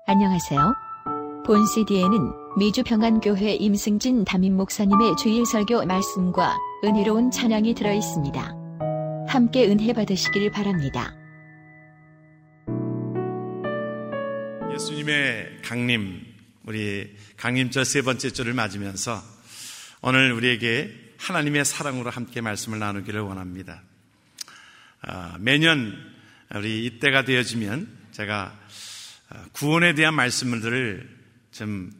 안녕하세요. 본 CD에는 미주평안교회 임승진 담임 목사님의 주일 설교 말씀과 은혜로운 찬양이 들어 있습니다. 함께 은혜 받으시길 바랍니다. 예수님의 강림, 우리 강림절 세 번째 주를 맞으면서 오늘 우리에게 하나님의 사랑으로 함께 말씀을 나누기를 원합니다. 매년 우리 이때가 되어지면 제가 구원에 대한 말씀들을 좀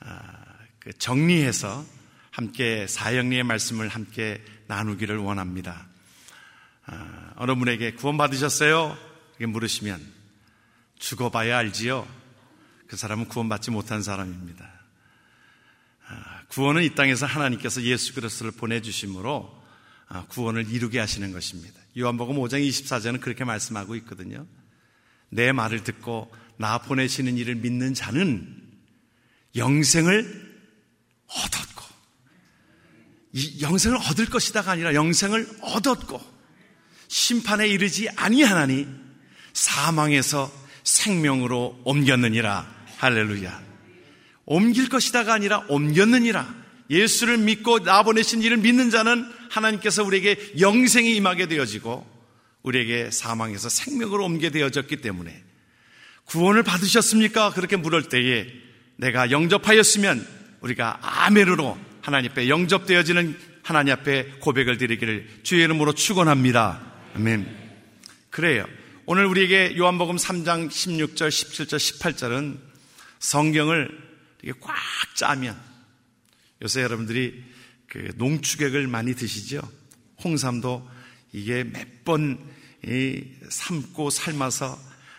정리해서 함께 사형리의 말씀을 함께 나누기를 원합니다. 어느 분에게 구원 받으셨어요? 이렇게 물으시면 죽어봐야 알지요. 그 사람은 구원받지 못한 사람입니다. 구원은 이 땅에서 하나님께서 예수 그리스도를 보내주심으로 구원을 이루게 하시는 것입니다. 요한복음 5장 24절은 그렇게 말씀하고 있거든요. 내 말을 듣고 나 보내시는 이를 믿는 자는 영생을 얻었고, 이 영생을 얻을 것이다가 아니라 영생을 얻었고 심판에 이르지 아니하나니 사망에서 생명으로 옮겼느니라. 할렐루야. 옮길 것이다가 아니라 옮겼느니라. 예수를 믿고 나 보내신 이를 믿는 자는 하나님께서 우리에게 영생이 임하게 되어지고 우리에게 사망에서 생명으로 옮게 되어졌기 때문에 구원을 받으셨습니까? 그렇게 물을 때에 내가 영접하였으면 우리가 아멘으로 하나님 앞에 영접되어지는 하나님 앞에 고백을 드리기를 주의 이름으로 축원합니다. 아멘. 그래요. 오늘 우리에게 요한복음 3장 16절, 17절, 18절은 성경을 이렇게 꽉 짜면, 요새 여러분들이 그 농축액을 많이 드시죠? 홍삼도 이게 몇 번 삶고 삶아서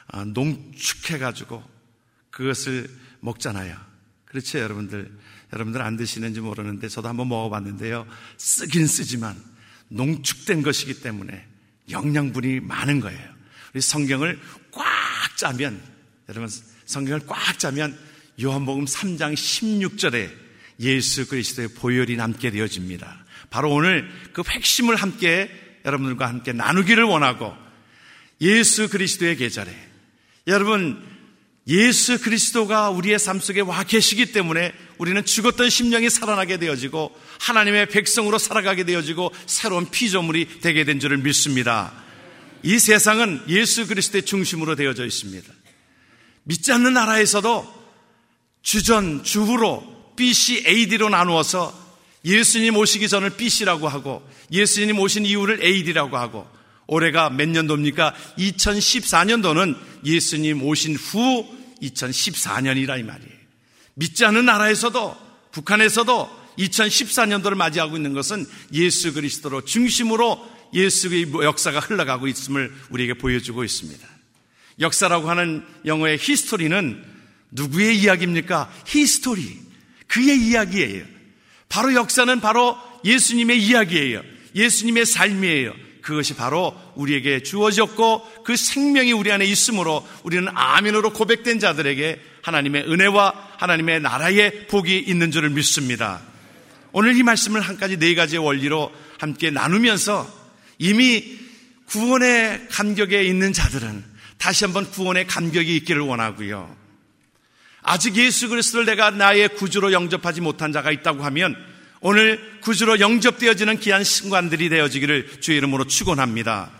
농축해가지고 그것을 먹잖아요. 그렇죠, 여러분들? 여러분들 안 드시는지 모르는데 저도 한번 먹어봤는데요. 쓰긴 쓰지만 농축된 것이기 때문에 영양분이 많은 거예요. 우리 성경을 꽉 짜면, 여러분 성경을 꽉 짜면 요한복음 3장 16절에 예수 그리스도의 보혈이 남게 되어집니다. 바로 오늘 그 핵심을 함께 여러분들과 함께 나누기를 원하고, 예수 그리스도의 계절에 여러분 예수 그리스도가 우리의 삶 속에 와 계시기 때문에 우리는 죽었던 심령이 살아나게 되어지고 하나님의 백성으로 살아가게 되어지고 새로운 피조물이 되게 된 줄을 믿습니다. 이 세상은 예수 그리스도의 중심으로 되어져 있습니다. 믿지 않는 나라에서도 주전, 주후로 BC, AD로 나누어서 예수님 오시기 전을 BC라고 하고 예수님 오신 이후를 AD라고 하고, 올해가 몇 년도입니까? 2014년도는 예수님 오신 후 2014년이라 이 말이에요. 믿지 않는 나라에서도, 북한에서도 2014년도를 맞이하고 있는 것은 예수 그리스도로 중심으로 예수의 역사가 흘러가고 있음을 우리에게 보여주고 있습니다. 역사라고 하는 영어의 히스토리는 누구의 이야기입니까? 히스토리, 그의 이야기예요. 바로 역사는 바로 예수님의 이야기예요. 예수님의 삶이에요. 그것이 바로 우리에게 주어졌고 그 생명이 우리 안에 있으므로 우리는 아멘으로 고백된 자들에게 하나님의 은혜와 하나님의 나라의 복이 있는 줄을 믿습니다. 오늘 이 말씀을 한 가지, 네 가지의 원리로 함께 나누면서 이미 구원의 감격에 있는 자들은 다시 한번 구원의 감격이 있기를 원하고요. 아직 예수 그리스도를 내가 나의 구주로 영접하지 못한 자가 있다고 하면 오늘 구주로 영접되어지는 귀한 순간들이 되어지기를 주의 이름으로 축원합니다.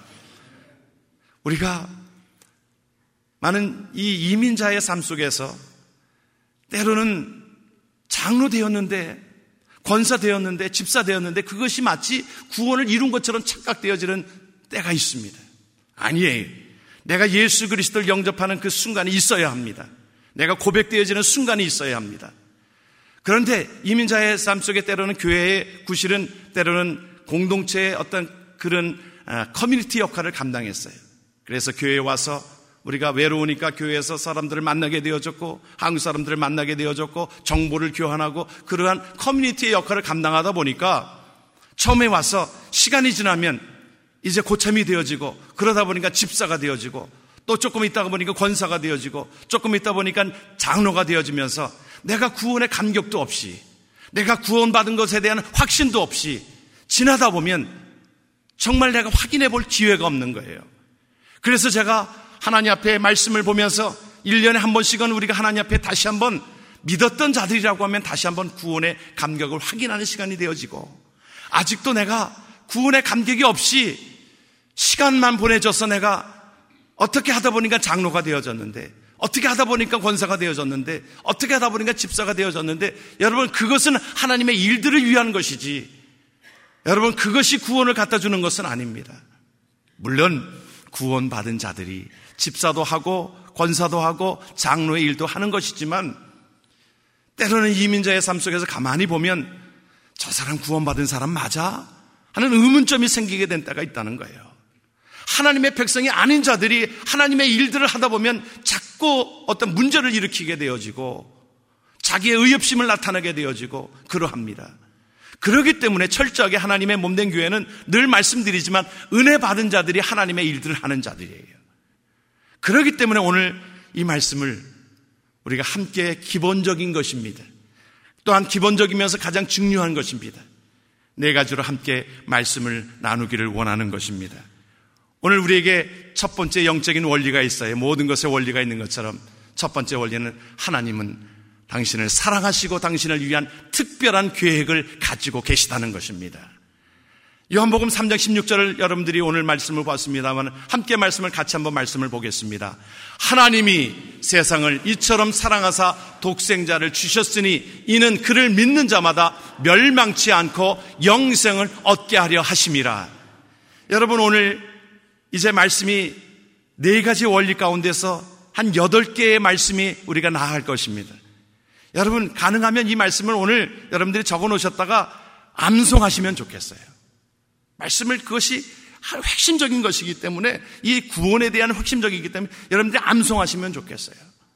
우리가 많은 이 이민자의 삶 속에서 때로는 장로 되었는데, 권사 되었는데, 집사 되었는데 그것이 마치 구원을 이룬 것처럼 착각되어지는 때가 있습니다. 아니에요. 내가 예수 그리스도를 영접하는 그 순간이 있어야 합니다. 내가 고백되어지는 순간이 있어야 합니다. 그런데 이민자의 삶 속에 때로는 교회의 구실은 때로는 공동체의 어떤 그런 커뮤니티 역할을 감당했어요. 그래서 교회에 와서 우리가 외로우니까 교회에서 사람들을 만나게 되어졌고 한국 사람들을 만나게 되어졌고 정보를 교환하고 그러한 커뮤니티의 역할을 감당하다 보니까 처음에 와서 시간이 지나면 이제 고참이 되어지고 그러다 보니까 집사가 되어지고 또 조금 있다가 보니까 권사가 되어지고 조금 있다 보니까 장로가 되어지면서 내가 구원의 감격도 없이, 내가 구원받은 것에 대한 확신도 없이 지나다 보면 정말 내가 확인해 볼 기회가 없는 거예요. 그래서 제가 하나님 앞에 말씀을 보면서 1년에 한 번씩은 우리가 하나님 앞에 다시 한번 믿었던 자들이라고 하면 다시 한번 구원의 감격을 확인하는 시간이 되어지고, 아직도 내가 구원의 감격이 없이 시간만 보내줘서 내가 어떻게 하다 보니까 장로가 되어졌는데, 어떻게 하다 보니까 권사가 되어졌는데, 어떻게 하다 보니까 집사가 되어졌는데, 여러분 그것은 하나님의 일들을 위한 것이지, 여러분 그것이 구원을 갖다 주는 것은 아닙니다. 물론 구원받은 자들이 집사도 하고 권사도 하고 장로의 일도 하는 것이지만, 때로는 이민자의 삶 속에서 가만히 보면 저 사람 구원받은 사람 맞아? 하는 의문점이 생기게 된 때가 있다는 거예요. 하나님의 백성이 아닌 자들이 하나님의 일들을 하다 보면 자꾸 어떤 문제를 일으키게 되어지고 자기의 의협심을 나타내게 되어지고 그러합니다. 그렇기 때문에 철저하게 하나님의 몸된 교회는 늘 말씀드리지만 은혜 받은 자들이 하나님의 일들을 하는 자들이에요. 그렇기 때문에 오늘 이 말씀을 우리가 함께 기본적인 것입니다. 또한 기본적이면서 가장 중요한 것입니다. 네 가지로 함께 말씀을 나누기를 원하는 것입니다. 오늘 우리에게 첫 번째 영적인 원리가 있어요. 모든 것에 원리가 있는 것처럼 첫 번째 원리는 하나님은 당신을 사랑하시고 당신을 위한 특별한 계획을 가지고 계시다는 것입니다. 요한복음 3장 16절을 여러분들이 오늘 말씀을 봤습니다만 함께 말씀을 같이 한번 말씀을 보겠습니다. 하나님이 세상을 이처럼 사랑하사 독생자를 주셨으니 이는 그를 믿는 자마다 멸망치 않고 영생을 얻게 하려 하심이라. 여러분 오늘 이제 말씀이 네 가지 원리 가운데서 한 8개의 말씀이 우리가 나아갈 것입니다. 여러분 가능하면 이 말씀을 오늘 여러분들이 적어 놓으셨다가 암송하시면 좋겠어요. 말씀을 그것이 핵심적인 것이기 때문에 이 구원에 대한 핵심적이기 때문에 여러분들이 암송하시면 좋겠어요.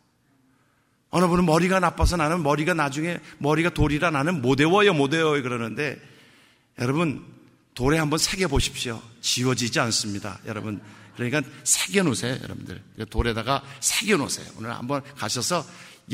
어느 분은 머리가 나빠서 나는 나중에 머리가 돌이라 나는 못 외워요 그러는데 여러분 돌에 한번 새겨 보십시오. 지워지지 않습니다. 여러분 그러니까 새겨 놓으세요. 여러분들 돌에다가 새겨 놓으세요. 오늘 한번 가셔서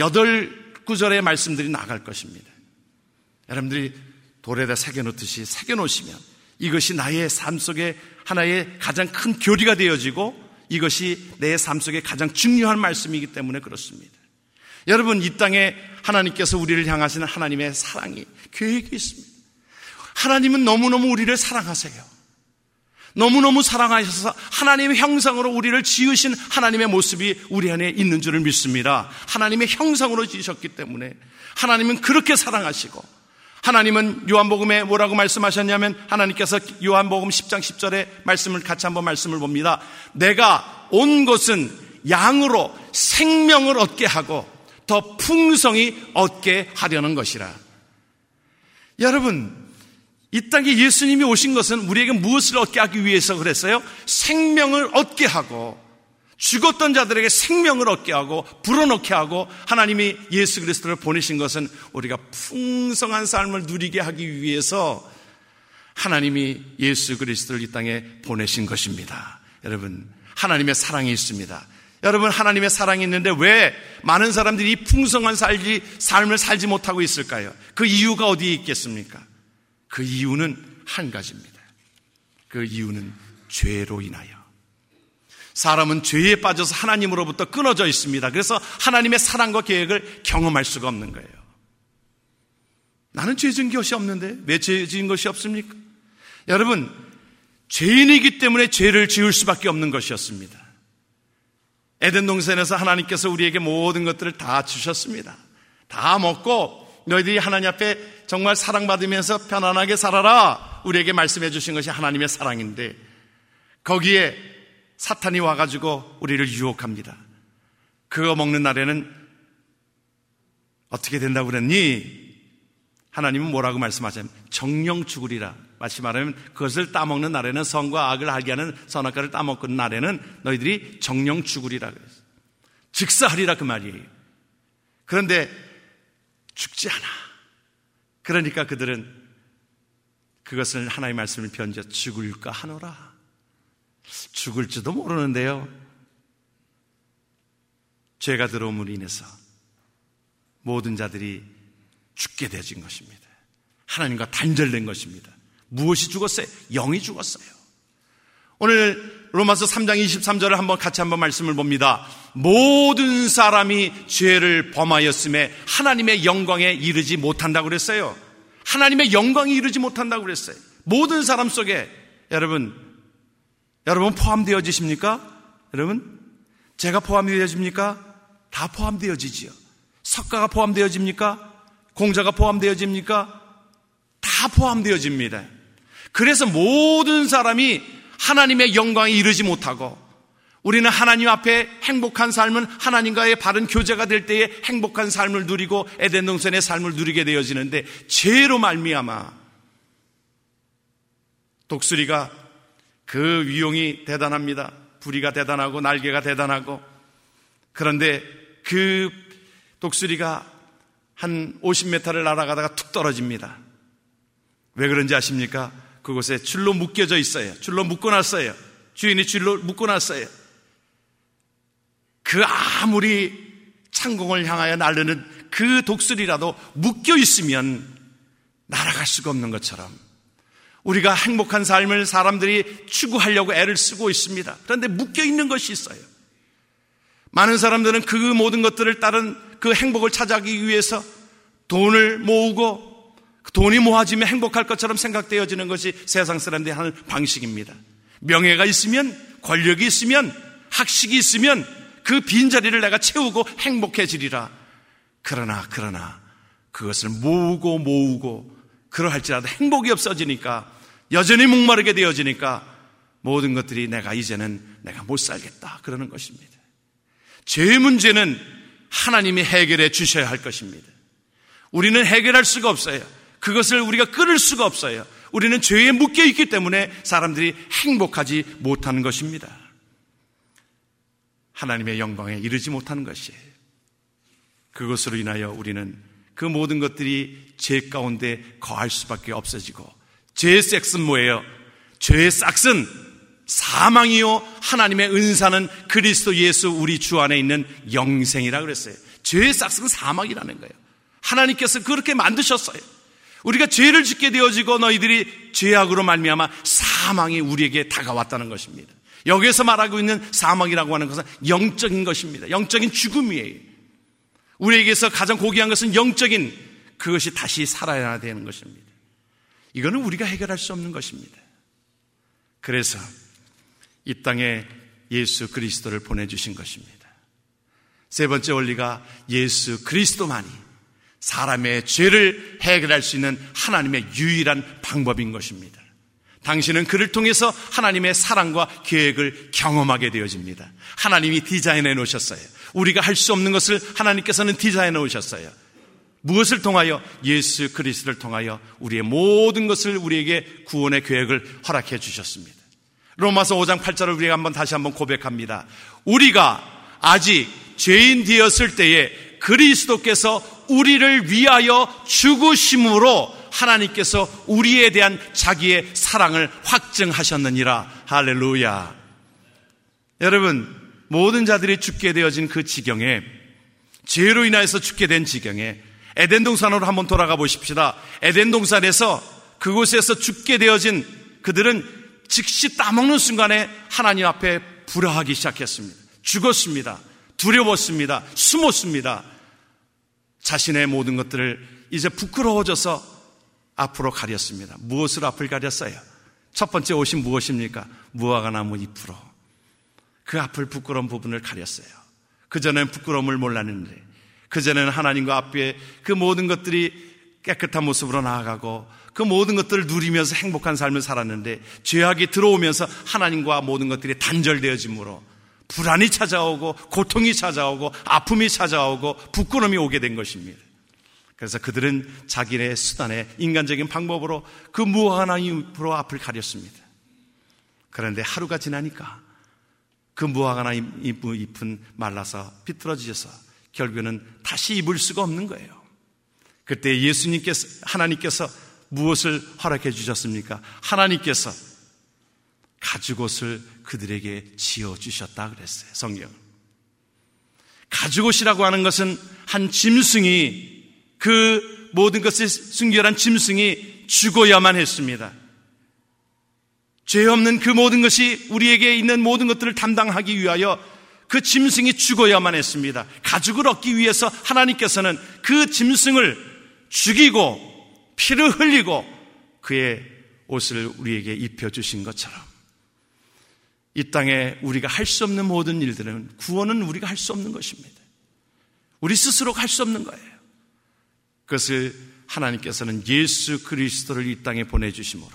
8구절의 말씀들이 나갈 것입니다. 여러분들이 돌에다 새겨 놓듯이 새겨 놓으시면 이것이 나의 삶 속에 하나의 가장 큰 교리가 되어지고 이것이 내 삶 속에 가장 중요한 말씀이기 때문에 그렇습니다. 여러분 이 땅에 하나님께서 우리를 향하시는 하나님의 사랑이 계획이 있습니다. 하나님은 너무너무 우리를 사랑하세요. 너무너무 사랑하셔서 하나님의 형상으로 우리를 지으신 하나님의 모습이 우리 안에 있는 줄을 믿습니다. 하나님의 형상으로 지으셨기 때문에 하나님은 그렇게 사랑하시고 하나님은 요한복음에 뭐라고 말씀하셨냐면 하나님께서 요한복음 10장 10절의 말씀을 같이 한번 말씀을 봅니다. 내가 온 것은 양으로 생명을 얻게 하고 더 풍성히 얻게 하려는 것이라. 여러분 이 땅에 예수님이 오신 것은 우리에게 무엇을 얻게 하기 위해서 그랬어요? 생명을 얻게 하고 죽었던 자들에게 생명을 얻게 하고 불어넣게 하고 하나님이 예수 그리스도를 보내신 것은 우리가 풍성한 삶을 누리게 하기 위해서 하나님이 예수 그리스도를 이 땅에 보내신 것입니다. 여러분 하나님의 사랑이 있습니다. 여러분 하나님의 사랑이 있는데 왜 많은 사람들이 이 풍성한 삶을 살지 못하고 있을까요? 그 이유가 어디에 있겠습니까? 그 이유는 한 가지입니다. 그 이유는 죄로 인하여. 사람은 죄에 빠져서 하나님으로부터 끊어져 있습니다. 그래서 하나님의 사랑과 계획을 경험할 수가 없는 거예요. 나는 죄 지은 것이 없는데 왜 죄 지은 것이 없습니까? 여러분 죄인이기 때문에 죄를 지을 수밖에 없는 것이었습니다. 에덴 동산에서 하나님께서 우리에게 모든 것들을 다 주셨습니다. 다 먹고 너희들이 하나님 앞에 정말 사랑받으면서 편안하게 살아라 우리에게 말씀해 주신 것이 하나님의 사랑인데 거기에 사탄이 와가지고 우리를 유혹합니다. 그거 먹는 날에는 어떻게 된다고 그랬니? 하나님은 뭐라고 말씀하셨냐면 정령 죽으리라. 마치 말하면 그것을 따먹는 날에는 선과 악을 알게 하는 선악과를 따먹는 날에는 너희들이 정령 죽으리라 그랬어요. 즉사하리라 그 말이에요. 그런데 죽지 않아. 그러니까 그들은 그것을 하나님의 말씀을 변져 죽을까 하노라. 죽을지도 모르는데요. 죄가 들어옴으로 인해서 모든 자들이 죽게 되어진 것입니다. 하나님과 단절된 것입니다. 무엇이 죽었어요? 영이 죽었어요. 오늘 로마서 3장 23절을 같이 한번 말씀을 봅니다. 모든 사람이 죄를 범하였음에 하나님의 영광에 이르지 못한다고 그랬어요. 하나님의 영광에 이르지 못한다고 그랬어요. 모든 사람 속에 여러분 포함되어지십니까? 여러분, 제가 포함되어집니까? 다 포함되어지지요. 석가가 포함되어집니까? 공자가 포함되어집니까? 다 포함되어집니다. 그래서 모든 사람이 하나님의 영광에 이르지 못하고, 우리는 하나님 앞에 행복한 삶은 하나님과의 바른 교제가 될 때에 행복한 삶을 누리고 에덴 동산의 삶을 누리게 되어지는데, 죄로 말미암아 독수리가 그 위용이 대단합니다. 부리가 대단하고 날개가 대단하고, 그런데 그 독수리가 한 50m를 날아가다가 툭 떨어집니다. 왜 그런지 아십니까? 그곳에 줄로 묶여져 있어요. 줄로 묶어놨어요. 주인이 줄로 묶어놨어요. 그 아무리 창공을 향하여 날르는 그 독수리라도 묶여 있으면 날아갈 수가 없는 것처럼, 우리가 행복한 삶을 사람들이 추구하려고 애를 쓰고 있습니다. 그런데 묶여 있는 것이 있어요. 많은 사람들은 그 모든 것들을 따른 그 행복을 찾아가기 위해서 돈을 모으고, 돈이 모아지면 행복할 것처럼 생각되어지는 것이 세상 사람들이 하는 방식입니다. 명예가 있으면, 권력이 있으면, 학식이 있으면 그 빈자리를 내가 채우고 행복해지리라. 그러나 그것을 모으고 그러할지라도 행복이 없어지니까, 여전히 목마르게 되어지니까 모든 것들이 이제는 내가 못 살겠다 그러는 것입니다. 죄의 문제는 하나님이 해결해 주셔야 할 것입니다. 우리는 해결할 수가 없어요. 그것을 우리가 끊을 수가 없어요. 우리는 죄에 묶여 있기 때문에 사람들이 행복하지 못하는 것입니다. 하나님의 영광에 이르지 못하는 것이에요. 그것으로 인하여 우리는 그 모든 것들이 죄 가운데 거할 수밖에 없어지고, 죄의 싹은 뭐예요? 죄의 싹은 사망이요 하나님의 은사는 그리스도 예수 우리 주 안에 있는 영생이라 그랬어요. 죄의 싹은 사망이라는 거예요. 하나님께서 그렇게 만드셨어요. 우리가 죄를 짓게 되어지고 너희들이 죄악으로 말미암아 사망이 우리에게 다가왔다는 것입니다. 여기에서 말하고 있는 사망이라고 하는 것은 영적인 것입니다. 영적인 죽음이에요. 우리에게서 가장 고귀한 것은 영적인 그것이 다시 살아야 되는 것입니다. 이거는 우리가 해결할 수 없는 것입니다. 그래서 이 땅에 예수 그리스도를 보내주신 것입니다. 세 번째 원리가 예수 그리스도만이 사람의 죄를 해결할 수 있는 하나님의 유일한 방법인 것입니다. 당신은 그를 통해서 하나님의 사랑과 계획을 경험하게 되어집니다. 하나님이 디자인해 놓으셨어요. 우리가 할 수 없는 것을 하나님께서는 디자인해 놓으셨어요. 무엇을 통하여? 예수 그리스도를 통하여 우리의 모든 것을 우리에게 구원의 계획을 허락해 주셨습니다. 로마서 5장 8절을 우리가 다시 한번 고백합니다. 우리가 아직 죄인 되었을 때에 그리스도께서 우리를 위하여 죽으심으로 하나님께서 우리에 대한 자기의 사랑을 확증하셨느니라. 할렐루야. 여러분, 모든 자들이 죽게 되어진 그 지경에, 죄로 인하여서 죽게 된 지경에 에덴 동산으로 한번 돌아가 보십시다. 에덴 동산에서 그곳에서 죽게 되어진 그들은 즉시 따먹는 순간에 하나님 앞에 불화하기 시작했습니다. 죽었습니다. 두려웠습니다. 숨었습니다. 자신의 모든 것들을 이제 부끄러워져서 앞으로 가렸습니다. 무엇으로 앞을 가렸어요? 첫 번째 옷이 무엇입니까? 무화과 나무 잎으로 그 앞을, 부끄러운 부분을 가렸어요. 그전에는 부끄러움을 몰랐는데, 그전에는 하나님과 앞에 그 모든 것들이 깨끗한 모습으로 나아가고 그 모든 것들을 누리면서 행복한 삶을 살았는데, 죄악이 들어오면서 하나님과 모든 것들이 단절되어짐으로 불안이 찾아오고 고통이 찾아오고 아픔이 찾아오고 부끄러움이 오게 된 것입니다. 그래서 그들은 자기네 수단의 인간적인 방법으로 그 무화과 나무 잎으로 앞을 가렸습니다. 그런데 하루가 지나니까 그 무화과 나무 잎은 말라서 비뚤어지셔서 결국에는 다시 입을 수가 없는 거예요. 그때 하나님께서 무엇을 허락해 주셨습니까? 하나님께서 가죽옷을 그들에게 지어주셨다 그랬어요. 성경. 가죽옷이라고 하는 것은 한 짐승이, 그 모든 것을 순결한 짐승이 죽어야만 했습니다. 죄 없는 그 모든 것이 우리에게 있는 모든 것들을 담당하기 위하여 그 짐승이 죽어야만 했습니다. 가죽을 얻기 위해서 하나님께서는 그 짐승을 죽이고 피를 흘리고 그의 옷을 우리에게 입혀주신 것처럼 이 땅에 우리가 할 수 없는 모든 일들은 구원은 우리가 할 수 없는 것입니다. 우리 스스로가 할 수 없는 거예요. 그것을 하나님께서는 예수 그리스도를 이 땅에 보내주심으로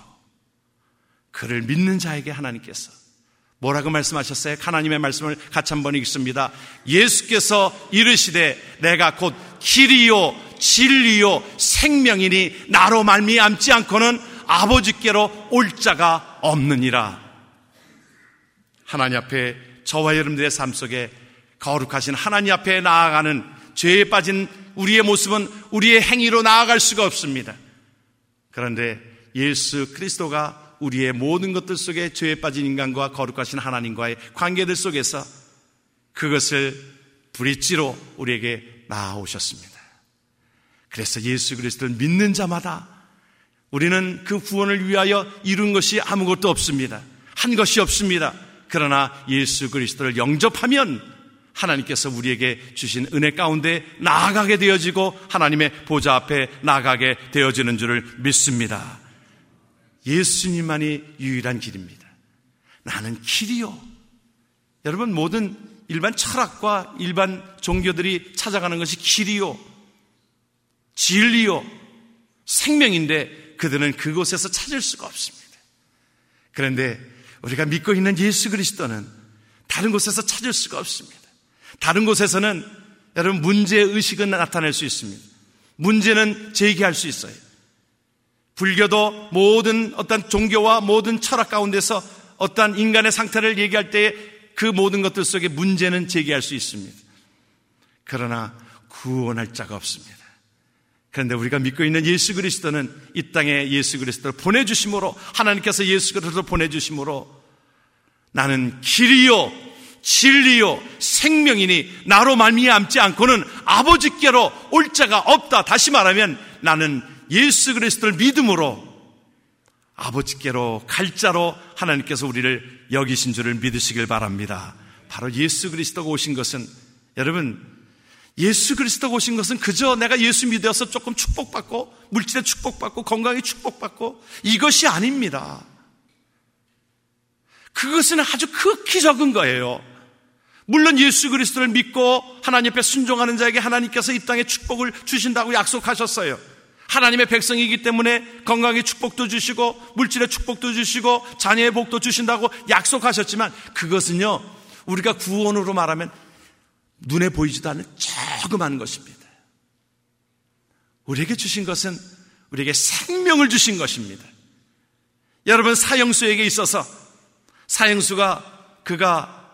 그를 믿는 자에게 하나님께서 뭐라고 말씀하셨어요? 하나님의 말씀을 같이 한번 읽습니다. 예수께서 이르시되 내가 곧 길이요 진리요 생명이니 나로 말미암지 않고는 아버지께로 올 자가 없느니라. 하나님 앞에 저와 여러분들의 삶 속에 거룩하신 하나님 앞에 나아가는 죄에 빠진 우리의 모습은 우리의 행위로 나아갈 수가 없습니다. 그런데 예수 그리스도가 우리의 모든 것들 속에 죄에 빠진 인간과 거룩하신 하나님과의 관계들 속에서 그것을 브릿지로 우리에게 나아오셨습니다. 그래서 예수 그리스도를 믿는 자마다 우리는 그 구원을 위하여 이룬 것이 아무것도 없습니다. 한 것이 없습니다. 그러나 예수 그리스도를 영접하면 하나님께서 우리에게 주신 은혜 가운데 나아가게 되어지고 하나님의 보좌 앞에 나아가게 되어지는 줄을 믿습니다. 예수님만이 유일한 길입니다. 나는 길이요. 여러분, 모든 일반 철학과 일반 종교들이 찾아가는 것이 길이요, 진리요, 생명인데 그들은 그곳에서 찾을 수가 없습니다. 그런데 우리가 믿고 있는 예수 그리스도는 다른 곳에서 찾을 수가 없습니다. 다른 곳에서는 여러분 문제의식은 나타낼 수 있습니다. 문제는 제기할 수 있어요. 불교도 모든 어떤 종교와 모든 철학 가운데서 어떤 인간의 상태를 얘기할 때 그 모든 것들 속에 문제는 제기할 수 있습니다. 그러나 구원할 자가 없습니다. 그런데 우리가 믿고 있는 예수 그리스도는 이 땅에 예수 그리스도를 보내주심으로, 하나님께서 예수 그리스도를 보내주심으로 나는 길이요 진리요 생명이니 나로 말미암지 않고는 아버지께로 올 자가 없다. 다시 말하면 나는 예수 그리스도를 믿음으로 아버지께로 갈 자로 하나님께서 우리를 여기신 줄을 믿으시길 바랍니다. 바로 예수 그리스도가 오신 것은, 여러분, 예수 그리스도가 오신 것은 그저 내가 예수 믿어서 조금 축복받고 물질에 축복받고 건강에 축복받고 이것이 아닙니다. 그것은 아주 극히 적은 거예요. 물론 예수 그리스도를 믿고 하나님 앞에 순종하는 자에게 하나님께서 이 땅에 축복을 주신다고 약속하셨어요. 하나님의 백성이기 때문에 건강의 축복도 주시고 물질의 축복도 주시고 자녀의 복도 주신다고 약속하셨지만 그것은요, 우리가 구원으로 말하면 눈에 보이지도 않는 조그만 것입니다. 우리에게 주신 것은 우리에게 생명을 주신 것입니다. 여러분, 사형수에게 있어서 사형수가 그가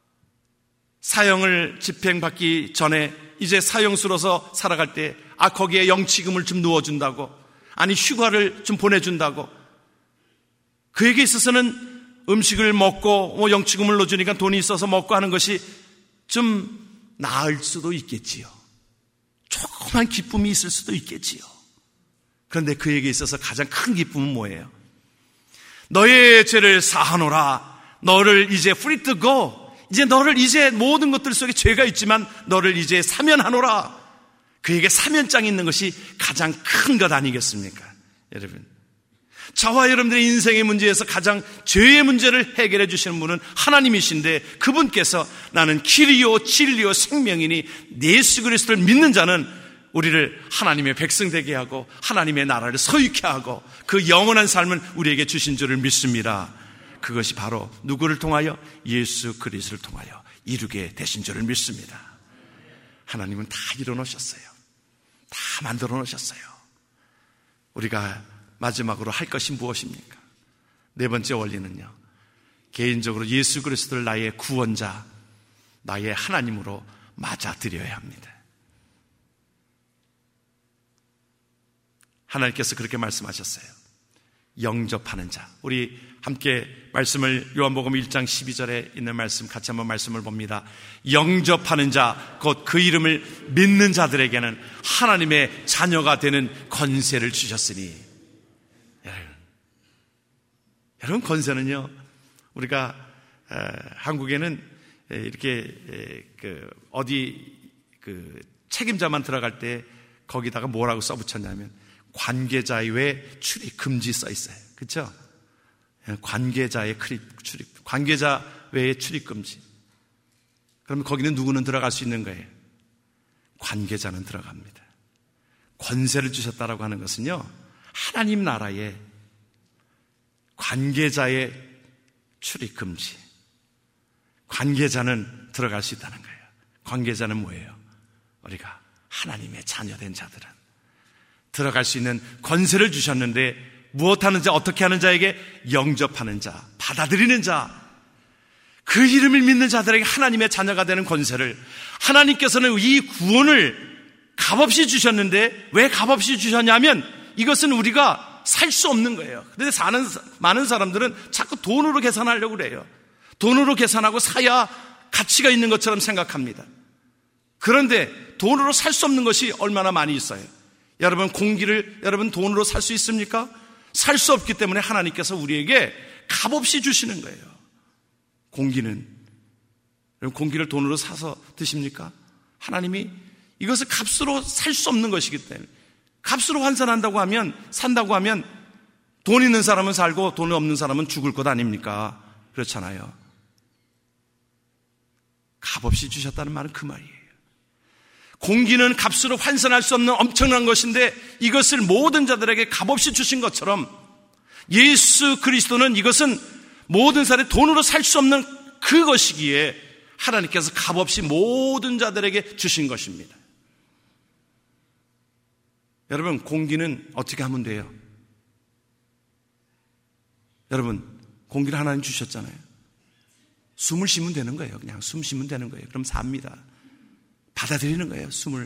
사형을 집행받기 전에 이제 사형수로서 살아갈 때 거기에 영치금을 좀 넣어준다고, 아니 휴가를 좀 보내준다고, 그에게 있어서는 음식을 먹고 영치금을 넣어주니까 돈이 있어서 먹고 하는 것이 좀 나을 수도 있겠지요. 조그만 기쁨이 있을 수도 있겠지요. 그런데 그에게 있어서 가장 큰 기쁨은 뭐예요? 너의 죄를 사하노라. 너를 이제 free to go. 이제 너를 이제 모든 것들 속에 죄가 있지만 너를 이제 사면하노라. 그에게 사면장이 있는 것이 가장 큰 것 아니겠습니까? 여러분, 저와 여러분들의 인생의 문제에서 가장 죄의 문제를 해결해 주시는 분은 하나님이신데 그분께서 나는 길이요 진리요 생명이니 예수 그리스도를 믿는 자는 우리를 하나님의 백성 되게 하고 하나님의 나라를 서유케 하고 그 영원한 삶을 우리에게 주신 줄을 믿습니다. 그것이 바로 누구를 통하여? 예수 그리스도를 통하여 이루게 되신 줄을 믿습니다. 하나님은 다 이뤄놓으셨어요. 다 만들어 놓으셨어요. 우리가 마지막으로 할 것이 무엇입니까? 네 번째 원리는요, 개인적으로 예수 그리스도를 나의 구원자, 나의 하나님으로 맞아들여야 합니다. 하나님께서 그렇게 말씀하셨어요. 영접하는 자. 우리 함께 말씀을 요한복음 1장 12절에 있는 말씀 같이 한번 말씀을 봅니다. 영접하는 자, 곧 그 이름을 믿는 자들에게는 하나님의 자녀가 되는 권세를 주셨으니. 여러분, 권세는요, 우리가 한국에는 이렇게 어디 책임자만 들어갈 때 거기다가 뭐라고 써붙였냐면 관계자 외 출입 금지 써 있어요. 그렇죠? 관계자의 출입, 관계자 외의 출입 금지. 그러면 거기는 누구는 들어갈 수 있는 거예요? 관계자는 들어갑니다. 권세를 주셨다라고 하는 것은요, 하나님 나라의 관계자의 출입 금지. 관계자는 들어갈 수 있다는 거예요. 관계자는 뭐예요? 우리가 하나님의 자녀된 자들은 들어갈 수 있는 권세를 주셨는데, 무엇하는 자, 어떻게 하는 자에게? 영접하는 자, 받아들이는 자, 그 이름을 믿는 자들에게 하나님의 자녀가 되는 권세를, 하나님께서는 이 구원을 값없이 주셨는데, 왜 값없이 주셨냐면 이것은 우리가 살 수 없는 거예요. 그런데 많은 사람들은 자꾸 돈으로 계산하려고 그래요. 돈으로 계산하고 사야 가치가 있는 것처럼 생각합니다. 그런데 돈으로 살 수 없는 것이 얼마나 많이 있어요. 여러분, 공기를 여러분 돈으로 살 수 있습니까? 살 수 없기 때문에 하나님께서 우리에게 값없이 주시는 거예요. 공기는, 여러분, 공기를 돈으로 사서 드십니까? 하나님이 이것을 값으로 살 수 없는 것이기 때문에, 값으로 환산한다고 하면, 산다고 하면 돈 있는 사람은 살고 돈 없는 사람은 죽을 것 아닙니까? 그렇잖아요. 값없이 주셨다는 말은 그 말이에요. 공기는 값으로 환산할 수 없는 엄청난 것인데, 이것을 모든 자들에게 값없이 주신 것처럼 예수 그리스도는 이것은 모든 사람이 돈으로 살 수 없는 그것이기에 하나님께서 값없이 모든 자들에게 주신 것입니다. 여러분, 공기는 어떻게 하면 돼요? 여러분, 공기를 하나님 주셨잖아요. 숨을 쉬면 되는 거예요. 그냥 숨 쉬면 되는 거예요. 그럼 삽니다. 받아들이는 거예요. 숨을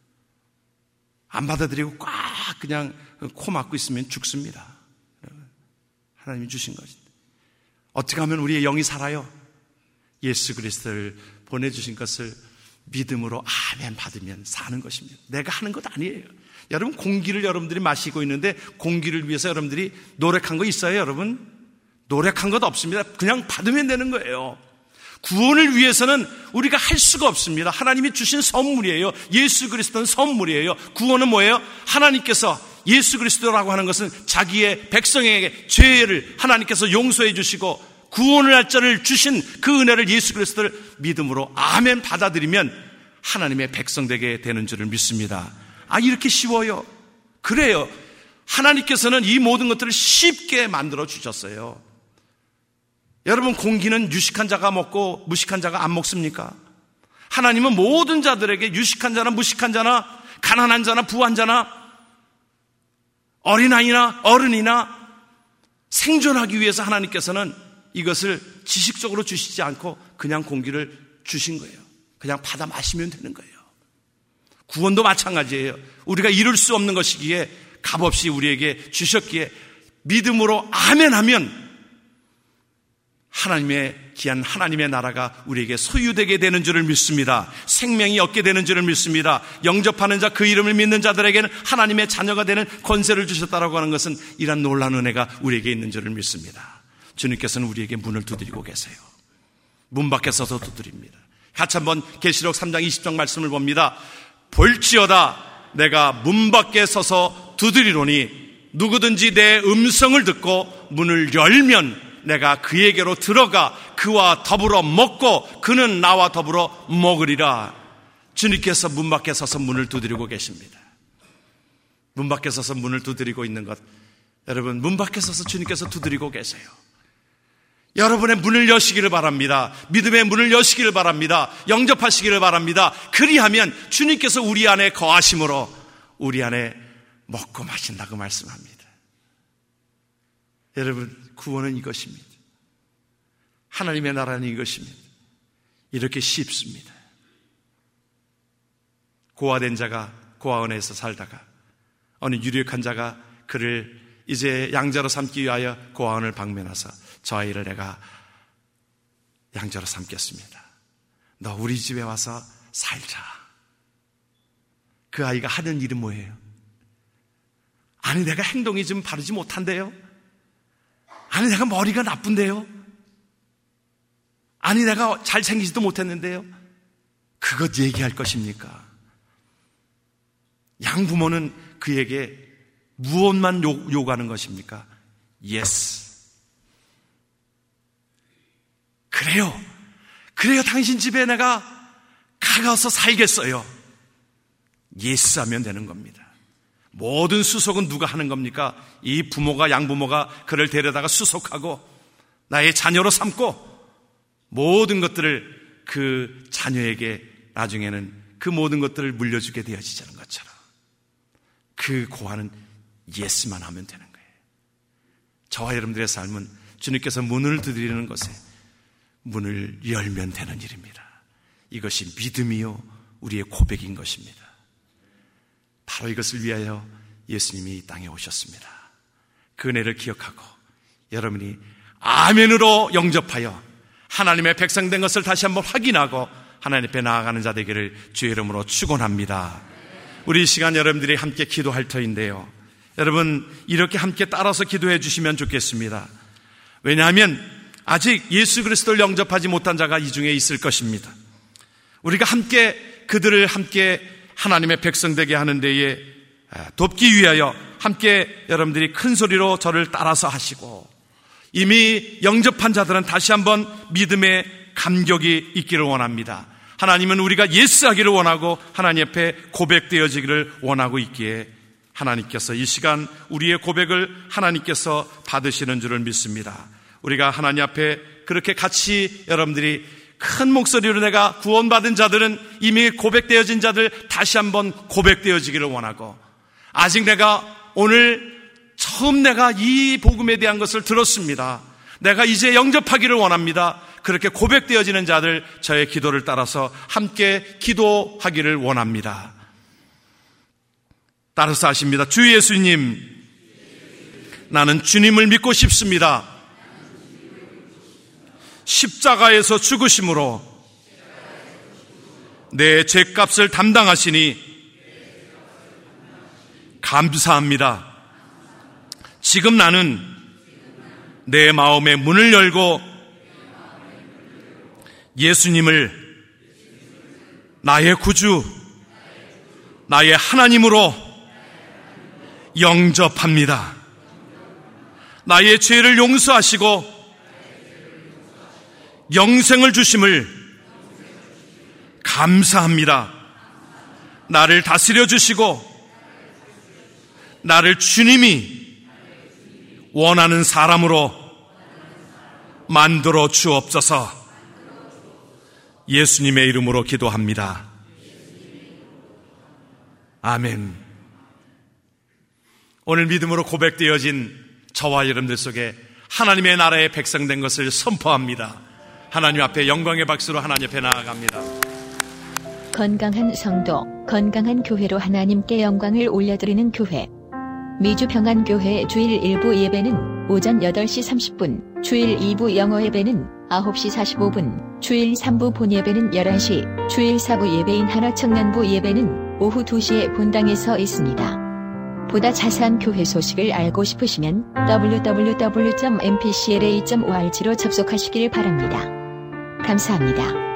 안 받아들이고 꽉 그냥 코 막고 있으면 죽습니다. 하나님이 주신 것인데, 어떻게 하면 우리의 영이 살아요? 예수 그리스도를 보내주신 것을 믿음으로 아멘 받으면 사는 것입니다. 내가 하는 것 아니에요. 여러분, 공기를 여러분들이 마시고 있는데 공기를 위해서 여러분들이 노력한 거 있어요? 여러분, 노력한 것 없습니다. 그냥 받으면 되는 거예요. 구원을 위해서는 우리가 할 수가 없습니다. 하나님이 주신 선물이에요. 예수 그리스도는 선물이에요. 구원은 뭐예요? 하나님께서, 예수 그리스도라고 하는 것은 자기의 백성에게 죄를 하나님께서 용서해 주시고 구원을 할 자를 주신 그 은혜를, 예수 그리스도를 믿음으로 아멘 받아들이면 하나님의 백성 되게 되는 줄을 믿습니다. 이렇게 쉬워요? 그래요. 하나님께서는 이 모든 것들을 쉽게 만들어 주셨어요. 여러분, 공기는 유식한 자가 먹고 무식한 자가 안 먹습니까? 하나님은 모든 자들에게 유식한 자나 무식한 자나 가난한 자나 부한 자나 어린아이나 어른이나 생존하기 위해서 하나님께서는 이것을 지식적으로 주시지 않고 그냥 공기를 주신 거예요. 그냥 받아 마시면 되는 거예요. 구원도 마찬가지예요. 우리가 이룰 수 없는 것이기에 값없이 우리에게 주셨기에 믿음으로 아멘하면 하나님의 귀한 하나님의 나라가 우리에게 소유되게 되는 줄을 믿습니다. 생명이 얻게 되는 줄을 믿습니다. 영접하는 자, 그 이름을 믿는 자들에게는 하나님의 자녀가 되는 권세를 주셨다라고 하는 것은 이런 놀라운 은혜가 우리에게 있는 줄을 믿습니다. 주님께서는 우리에게 문을 두드리고 계세요. 문 밖에 서서 두드립니다. 같이 한번 계시록 3장 20절 말씀을 봅니다. 볼지어다 내가 문 밖에 서서 두드리노니 누구든지 내 음성을 듣고 문을 열면 내가 그에게로 들어가 그와 더불어 먹고 그는 나와 더불어 먹으리라. 주님께서 문 밖에 서서 문을 두드리고 계십니다. 문 밖에 서서 문을 두드리고 있는 것, 여러분, 문 밖에 서서 주님께서 두드리고 계세요. 여러분의 문을 여시기를 바랍니다. 믿음의 문을 여시기를 바랍니다. 영접하시기를 바랍니다. 그리하면 주님께서 우리 안에 거하심으로 우리 안에 먹고 마신다고 말씀합니다. 여러분, 구원은 이것입니다. 하나님의 나라는 이것입니다. 이렇게 쉽습니다. 고아된 자가 고아원에서 살다가 어느 유력한 자가 그를 이제 양자로 삼기 위하여 고아원을 방문해서 저 아이를 내가 양자로 삼겠습니다. 너 우리 집에 와서 살자. 그 아이가 하는 일은 뭐예요? 아니, 내가 행동이 좀 바르지 못한데요? 아니, 내가 머리가 나쁜데요? 아니, 내가 잘생기지도 못했는데요? 그것 얘기할 것입니까? 양부모는 그에게 무엇만 요구하는 것입니까? Yes. 그래요. 당신 집에 내가 가서 살겠어요. Yes 하면 되는 겁니다. 모든 수속은 누가 하는 겁니까? 이 부모가, 양부모가 그를 데려다가 수속하고 나의 자녀로 삼고 모든 것들을 그 자녀에게 나중에는 그 모든 것들을 물려주게 되어지자는 것처럼 그 고하는 예스만 하면 되는 거예요. 저와 여러분들의 삶은 주님께서 문을 두드리는 것에 문을 열면 되는 일입니다. 이것이 믿음이요 우리의 고백인 것입니다. 바로 이것을 위하여 예수님이 이 땅에 오셨습니다. 그 은혜를 기억하고 여러분이 아멘으로 영접하여 하나님의 백성 된 것을 다시 한번 확인하고 하나님 앞에 나아가는 자 되기를 주의 이름으로 축원합니다. 우리 이 시간 여러분들이 함께 기도할 터인데요, 여러분 이렇게 함께 따라서 기도해 주시면 좋겠습니다. 왜냐하면 아직 예수 그리스도를 영접하지 못한 자가 이 중에 있을 것입니다. 우리가 함께 그들을 함께 하나님의 백성 되게 하는 데에 돕기 위하여 함께 여러분들이 큰 소리로 저를 따라서 하시고, 이미 영접한 자들은 다시 한번 믿음의 감격이 있기를 원합니다. 하나님은 우리가 예스하기를 원하고 하나님 앞에 고백되어지기를 원하고 있기에 하나님께서 이 시간 우리의 고백을 하나님께서 받으시는 줄을 믿습니다. 우리가 하나님 앞에 그렇게 같이 여러분들이 큰 목소리로 내가 구원받은 자들은, 이미 고백되어진 자들 다시 한번 고백되어지기를 원하고, 아직 내가 오늘 처음 내가 이 복음에 대한 것을 들었습니다, 내가 이제 영접하기를 원합니다, 그렇게 고백되어지는 자들 저의 기도를 따라서 함께 기도하기를 원합니다. 따라서 하십니다. 주 예수님, 나는 주님을 믿고 싶습니다. 십자가에서 죽으심으로 내 죄값을 담당하시니 감사합니다. 지금 나는 내 마음의 문을 열고 예수님을 나의 구주, 나의 하나님으로 영접합니다. 나의 죄를 용서하시고 영생을 주심을 감사합니다. 나를 다스려 주시고 나를 주님이 원하는 사람으로 만들어 주옵소서. 예수님의 이름으로 기도합니다. 아멘. 오늘 믿음으로 고백되어진 저와 여러분들 속에 하나님의 나라의 백성 된 것을 선포합니다. 하나님 앞에 영광의 박수로 하나님 앞에 나아갑니다. 건강한 성도, 건강한 교회로 하나님께 영광을 올려드리는 교회. 미주평안교회 주일 1부 예배는 오전 8시 30분, 주일 2부 영어 예배는 9시 45분, 주일 3부 본 예배는 11시, 주일 4부 예배인 한화청년부 예배는 오후 2시에 본당에서 있습니다. 보다 자세한 교회 소식을 알고 싶으시면 www.mpcla.org로 접속하시길 바랍니다. 감사합니다.